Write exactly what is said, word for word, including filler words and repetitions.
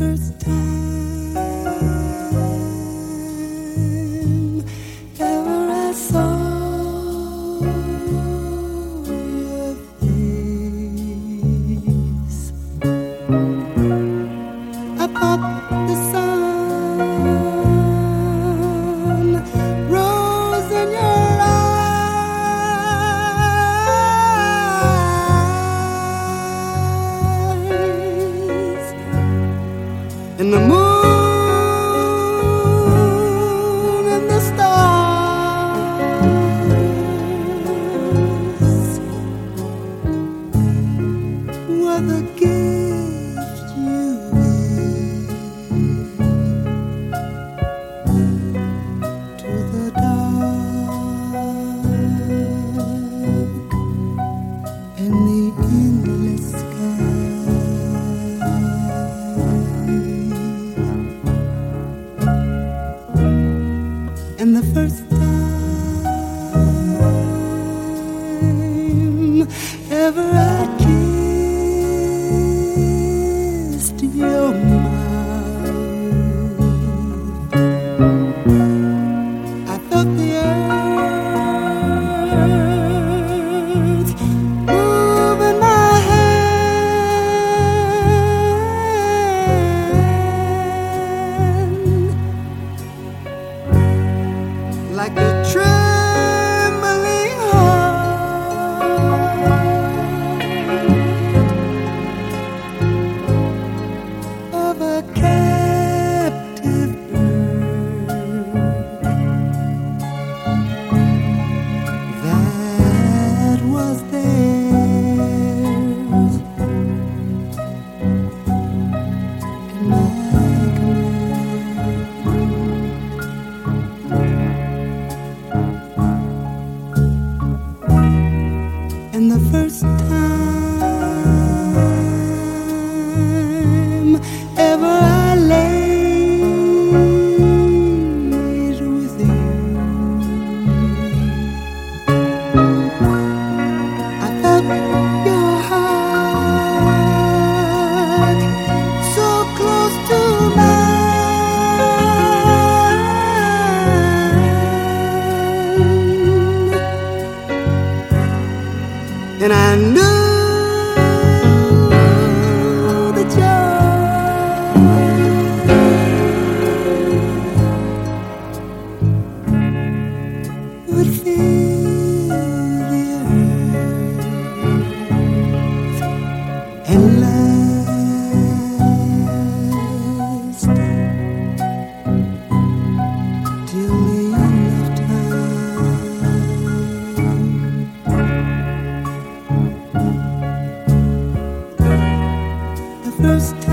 first time ever I saw your face, I thought the sun rose in your eyes, and the moon and the stars were the gift you gave to the dark and the endless sky. And the first time ever I kissed your mouth, I felt the earth move in my hand, like a trembling heart of a captive bird that was theirs in my And the first time ever I laid with you, I felt your heart so close to mine, and I knew the joy would fill the earth and last till the end of time. The first time